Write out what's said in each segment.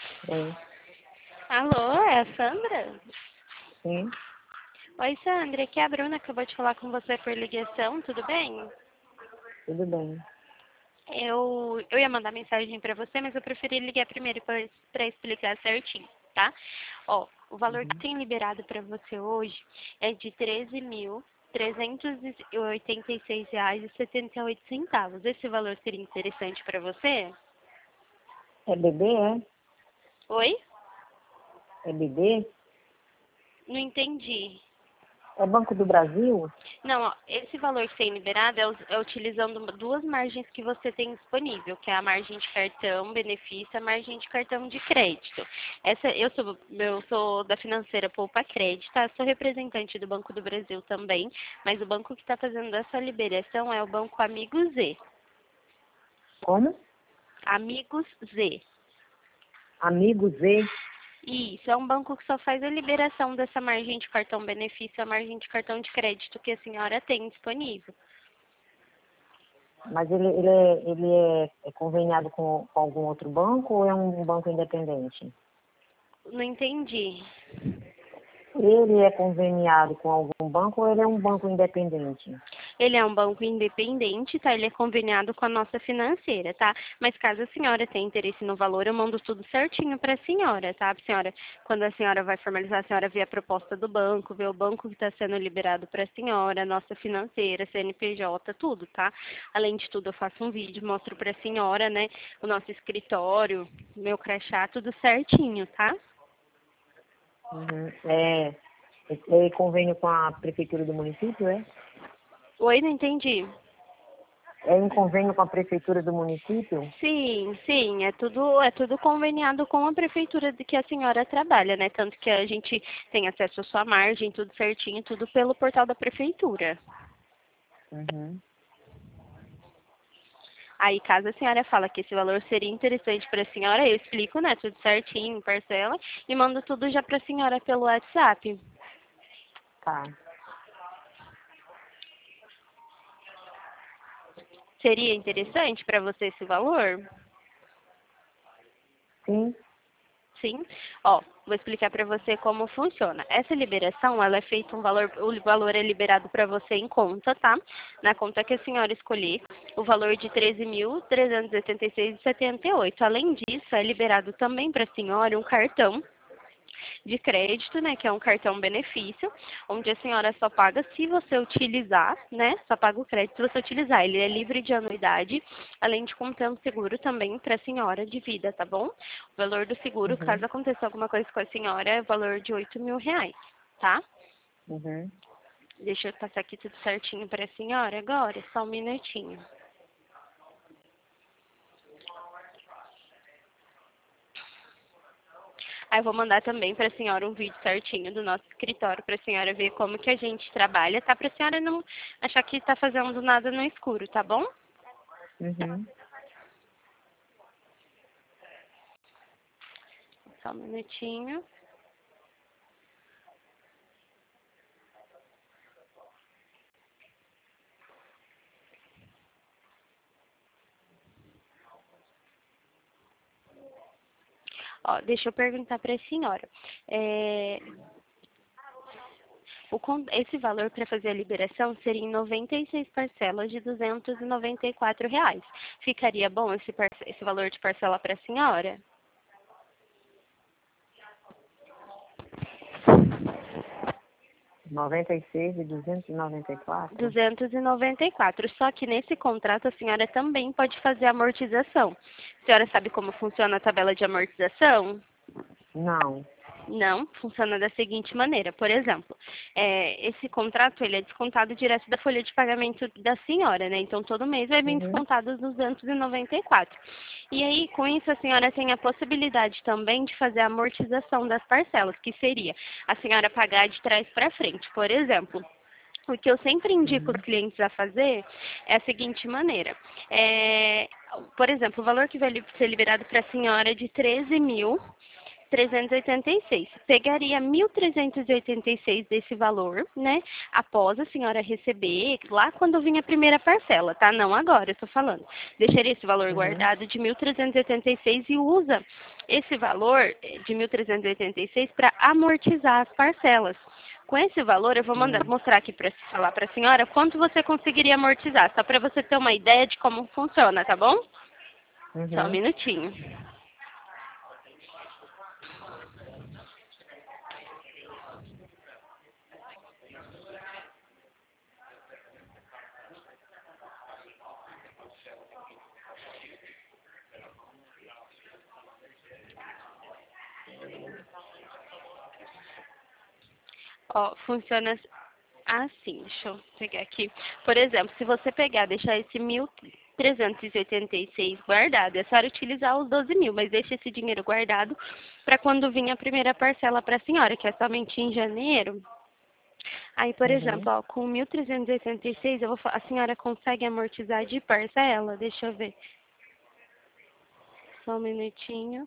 Oi, Alô, é a Sandra? sim, Oi, Sandra, aqui é a Bruna, acabou de falar com você por ligação, tudo bem? tudo bem. Eu ia mandar mensagem pra você, mas eu preferi ligar primeiro pra explicar certinho, tá? Ó, o valor que Uhum. tem liberado pra você hoje é de R$ 13.386,78. Esse valor seria interessante pra você? É bebê, é? Oi? É bebê? Não entendi. É Banco do Brasil? Não, ó, esse valor que tem liberado é utilizando duas margens que você tem disponível, que é a margem de cartão, benefício, e a margem de cartão de crédito. Eu sou da financeira Poupa Crédito, tá? Sou representante do Banco do Brasil também, mas o banco que está fazendo essa liberação é o Banco Amigos Z. Como? Amigos Z. Amigo Z? Isso, é um banco que só faz a liberação dessa margem de cartão benefício, a margem de cartão de crédito que a senhora tem disponível. Mas ele é conveniado com algum outro banco ou é um banco independente? Não entendi. Ele é conveniado com algum banco ou ele é um banco independente? Ele é um banco independente, tá? Ele é conveniado com a nossa financeira, tá? Mas caso a senhora tenha interesse no valor, eu mando tudo certinho para a senhora, tá? Quando a senhora vai formalizar, a senhora vê a proposta do banco, vê o banco que está sendo liberado para a senhora, a nossa financeira, CNPJ, tudo, tá? Além de tudo, eu faço um vídeo, mostro para a senhora, né, o nosso escritório, meu crachá, tudo certinho, tá? Uhum. É convênio com a prefeitura do município, é? Oi, não entendi. É em convênio com a prefeitura do município? Sim, sim, é tudo conveniado com a prefeitura de que a senhora trabalha, né? Tanto que a gente tem acesso à sua margem, tudo certinho, tudo pelo portal da prefeitura. Uhum. Aí, caso a senhora fala que esse valor seria interessante para a senhora, eu explico, né? Tudo certinho, parcela, e mando tudo já para a senhora pelo WhatsApp. Tá. Seria interessante para você esse valor? Sim. Sim. Ó, vou explicar para você como funciona. Essa liberação, ela é feita o valor é liberado para você em conta, tá? Na conta que a senhora escolher, o valor de 13.386,78. Além disso, é liberado também para a senhora um cartão de crédito, né, que é um cartão benefício, onde a senhora só paga se você utilizar, né, só paga o crédito se você utilizar. Ele é livre de anuidade, além de conter um seguro também para a senhora de vida, tá bom? O valor do seguro, caso Uhum. aconteça alguma coisa com a senhora, é o valor de R$ 8.000, tá? Uhum. Deixa eu passar aqui tudo certinho para a senhora agora, só um minutinho. Aí eu vou mandar também para a senhora um vídeo certinho do nosso escritório para a senhora ver como que a gente trabalha, tá? Para a senhora não achar que está fazendo nada no escuro, tá bom? Uhum. Só um minutinho. Ó, deixa eu perguntar para a senhora. É, esse valor para fazer a liberação seria em 96 parcelas de R$ 294. Ficaria bom esse valor de parcela para a senhora? 96 e 294? 294. Só que nesse contrato a senhora também pode fazer amortização. A senhora sabe como funciona a tabela de amortização? Não. Não, funciona da seguinte maneira. Por exemplo, esse contrato ele é descontado direto da folha de pagamento da senhora, né? Então todo mês vai vir Uhum. descontado os 294. E aí, com isso, a senhora tem a possibilidade também de fazer a amortização das parcelas, que seria a senhora pagar de trás para frente. Por exemplo, o que eu sempre indico os Uhum. clientes a fazer é a seguinte maneira. Por exemplo, o valor que vai ser liberado para a senhora é de 13 mil. 1.386. Pegaria 1.386 desse valor, né? Após a senhora receber, lá quando vinha a primeira parcela, tá? Não agora, eu tô falando. Deixaria esse valor guardado de 1.386 e usa esse valor de 1.386 para amortizar as parcelas. Com esse valor, eu vou mostrar aqui para falar para a senhora quanto você conseguiria amortizar, só para você ter uma ideia de como funciona, tá bom? Só um minutinho. Ó, funciona assim, deixa eu pegar aqui. Por exemplo, se você pegar, deixar esse 1.386 guardado, é só utilizar os 12 mil, mas deixa esse dinheiro guardado para quando vir a primeira parcela para a senhora, que é somente em janeiro. Aí, por exemplo, ó, com 1.386, a senhora consegue amortizar de parcela? Deixa eu ver. Só um minutinho.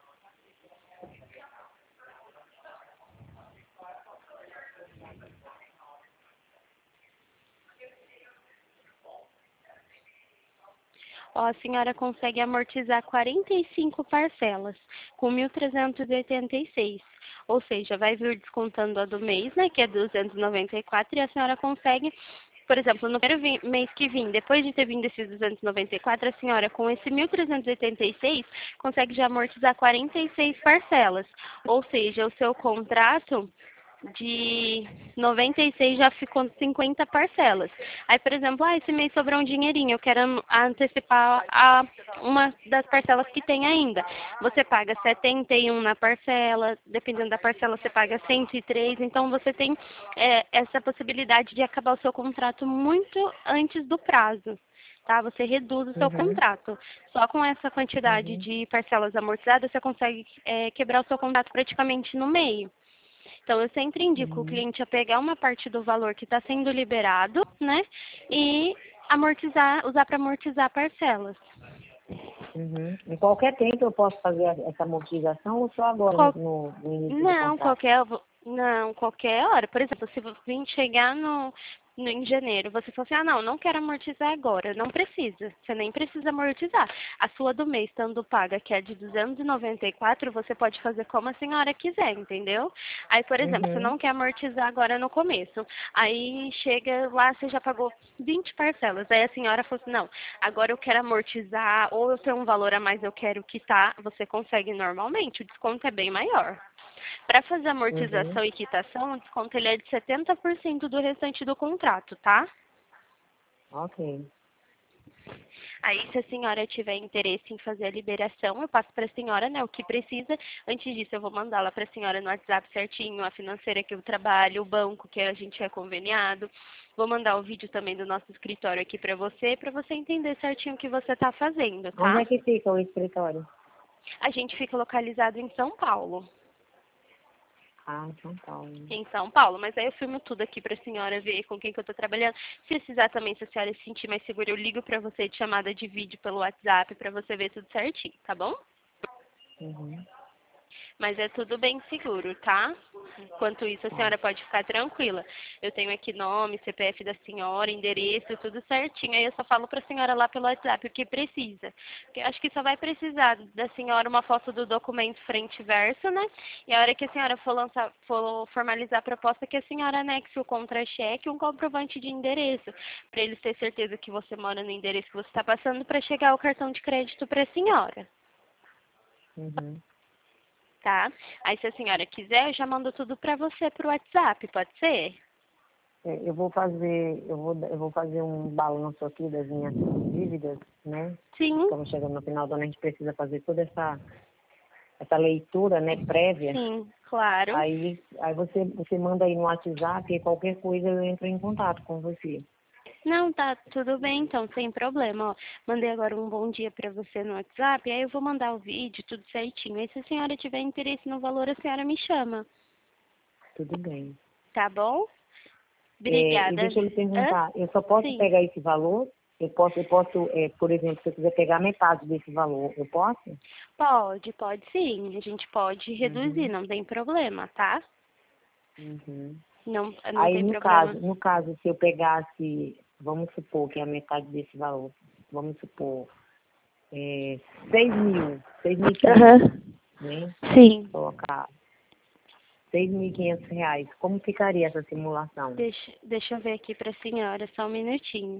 Ó, a senhora consegue amortizar 45 parcelas com 1.386. Ou seja, vai vir descontando a do mês, né, que é 294, e a senhora consegue, por exemplo, no primeiro mês que vem, depois de ter vindo esses 294, a senhora com esse 1.386 consegue já amortizar 46 parcelas. Ou seja, o seu contrato de 96 já ficou 50 parcelas. Aí, por exemplo, esse mês sobrou um dinheirinho, eu quero antecipar uma das parcelas que tem ainda. Você paga 71 na parcela, dependendo da parcela você paga 103, então você tem essa possibilidade de acabar o seu contrato muito antes do prazo. Tá? Você reduz o seu contrato. Só com essa quantidade de parcelas amortizadas, você consegue quebrar o seu contrato praticamente no meio. Então, eu sempre indico o cliente a pegar uma parte do valor que está sendo liberado, né? E amortizar, usar para amortizar parcelas. Em qualquer tempo eu posso fazer essa amortização ou só agora no início do contrato? Não, qualquer hora. Por exemplo, se você vir chegar em janeiro, você fala assim, não quero amortizar agora. Não precisa, você nem precisa amortizar. A sua do mês, estando paga, que é de 294, você pode fazer como a senhora quiser, entendeu? Aí, por exemplo, você não quer amortizar agora no começo. Aí chega lá, você já pagou 20 parcelas. Aí a senhora falou assim, não, agora eu quero amortizar, ou eu tenho um valor a mais, eu quero quitar. Você consegue normalmente, o desconto é bem maior. Para fazer amortização e quitação, o desconto ele é de 70% do restante do contrato, tá? Ok. Aí, se a senhora tiver interesse em fazer a liberação, eu passo para a senhora, né, o que precisa. Antes disso, eu vou mandar lá para a senhora no WhatsApp certinho, a financeira que eu trabalho, o banco que a gente é conveniado. Vou mandar o vídeo também do nosso escritório aqui para você entender certinho o que você está fazendo, tá? Onde é que fica o escritório? A gente fica localizado em São Paulo. Em São Paulo. Em São Paulo, mas aí eu filmo tudo aqui para a senhora ver com quem que eu estou trabalhando. Se precisar também, se a senhora se sentir mais segura, eu ligo para você de chamada de vídeo pelo WhatsApp para você ver tudo certinho, tá bom? Mas é tudo bem seguro, tá? Enquanto isso, a senhora pode ficar tranquila. Eu tenho aqui nome, CPF da senhora, endereço, tudo certinho. Aí eu só falo para a senhora lá pelo WhatsApp o que precisa. Porque acho que só vai precisar da senhora uma foto do documento frente e verso, né? E a hora que a senhora for formalizar a proposta, que a senhora anexe o contra-cheque e um comprovante de endereço. Para eles terem certeza que você mora no endereço que você está passando para chegar o cartão de crédito para a senhora. Tá? Aí, se a senhora quiser, eu já mando tudo para você pro WhatsApp, pode ser? Eu vou fazer um balanço aqui das minhas dívidas, né? Sim. Estamos chegando no final do ano, a gente precisa fazer toda essa leitura, né, prévia. Sim, claro. Aí você manda aí no WhatsApp e qualquer coisa eu entro em contato com você. Não, tá tudo bem, então, sem problema. Ó, mandei agora um bom dia para você no WhatsApp, aí eu vou mandar o vídeo, tudo certinho. Aí, se a senhora tiver interesse no valor, a senhora me chama. Tudo bem. Tá bom? E Obrigada. deixa eu lhe perguntar, eu só posso Sim. pegar esse valor por exemplo, se eu quiser pegar metade desse valor, eu posso? Pode sim. A gente pode reduzir, não tem problema, tá? Uhum. Não Aí, tem problema. no caso, se eu pegasse, vamos supor que é a metade desse valor, vamos supor, 6.500, né? Sim. Colocar R$ 6.500, como ficaria essa simulação? Deixa eu ver aqui para a senhora, só um minutinho.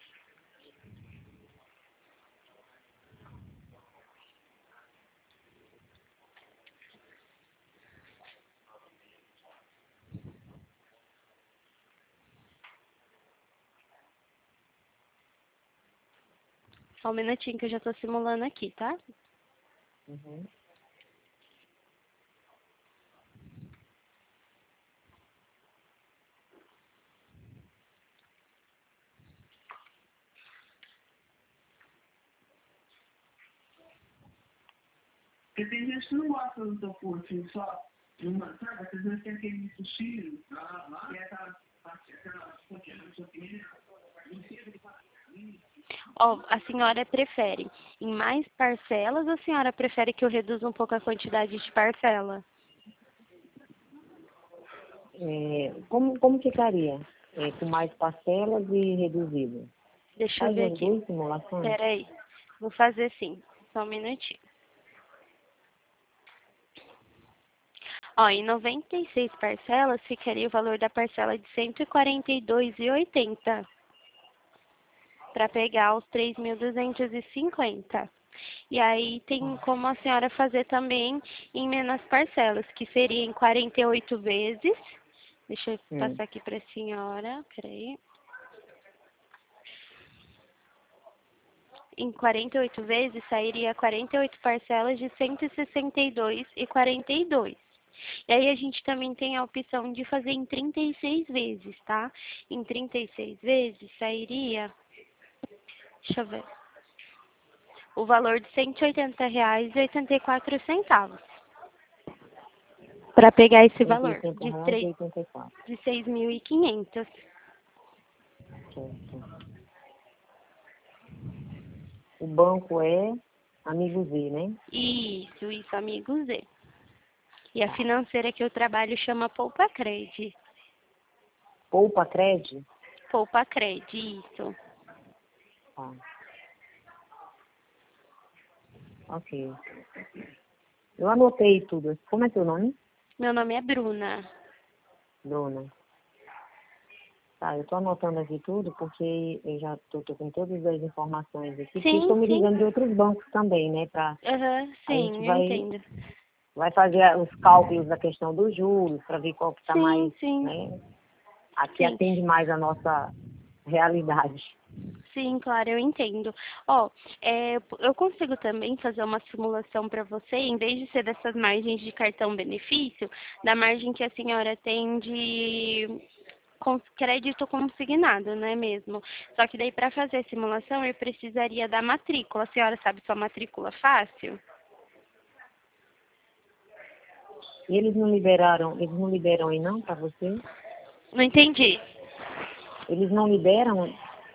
Só um minutinho que eu já estou simulando aqui, tá? Uhum. Porque tem gente que não gosta do tofu, assim, só uma, sabe? Às vezes tem aquele sushi, e aquela Ó, a senhora prefere em mais parcelas ou a senhora prefere que eu reduza um pouco a quantidade de parcela? Como ficaria? Com mais parcelas e reduzido? Deixa eu Faz ver as aqui. duas simulações? Peraí. Vou fazer sim. Só um minutinho. Ó, em 96 parcelas ficaria o valor da parcela de R$ 142,80 para pegar os 3.250. E aí tem como a senhora fazer também em menos parcelas, que seria em 48 vezes. Deixa eu passar aqui para a senhora, peraí. Em 48 vezes sairia 48 parcelas de R$ 162,42. E aí a gente também tem a opção de fazer em 36 vezes, tá? Em 36 vezes sairia, deixa eu ver, o valor de R$ 180,84 para pegar esse valor de R$ 180,84. 6.500. Certo. O banco é Amigo Z, né? Isso, amigo Z. E a financeira que eu trabalho chama Poupa Cred. Poupa Cred? Poupa Cred, isso. Tá. Ok. Eu anotei tudo. Como é seu nome? Meu nome é Bruna. Dona. Tá, eu tô anotando aqui tudo porque eu já tô com todas as informações aqui. Porque estão me ligando de outros bancos também, né? A gente Sim, eu entendo. vai fazer os cálculos da questão dos juros para ver qual que está mais, Sim. né? Aqui atende mais a nossa realidade. Sim, claro, eu entendo. Ó, eu consigo também fazer uma simulação para você, em vez de ser dessas margens de cartão benefício, da margem que a senhora tem de crédito consignado, não é mesmo? Só que daí para fazer a simulação eu precisaria da matrícula. A senhora sabe sua matrícula fácil? E eles não liberam aí não para você? Não entendi. Eles não liberam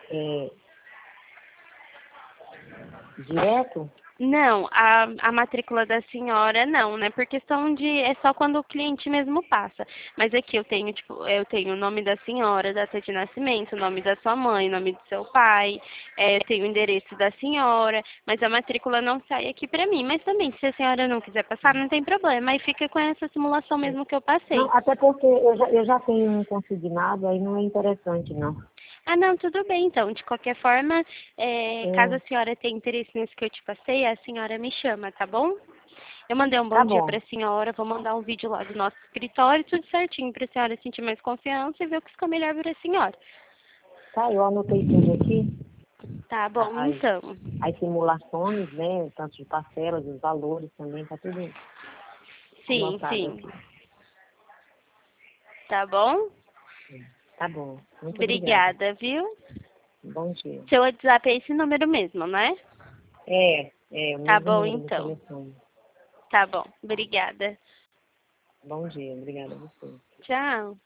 direto? Não, a matrícula da senhora não, né? Por questão é só quando o cliente mesmo passa. Mas aqui eu tenho o nome da senhora, data de nascimento, o nome da sua mãe, o nome do seu pai, tenho o endereço da senhora, mas a matrícula não sai aqui pra mim. Mas também, se a senhora não quiser passar, não tem problema, aí fica com essa simulação mesmo que eu passei. Não, até porque eu já tenho um consignado, aí não é interessante, não. Ah, não, tudo bem, então. De qualquer forma, caso a senhora tenha interesse nisso que eu te passei, a senhora me chama, tá bom? Eu mandei um bom dia para a senhora, vou mandar um vídeo lá do nosso escritório, tudo certinho, para a senhora sentir mais confiança e ver o que fica melhor para a senhora. Tá, eu anotei tudo aqui. Tá bom, então. As simulações, né, tanto de parcelas, os valores também, tá tudo anotado aqui. Tá bom? Tá bom, muito obrigada, viu? Bom dia. Seu WhatsApp é esse número mesmo, né? O Tá mesmo bom, número do então. telefone. Tá bom, obrigada. Bom dia, obrigada a você. Tchau.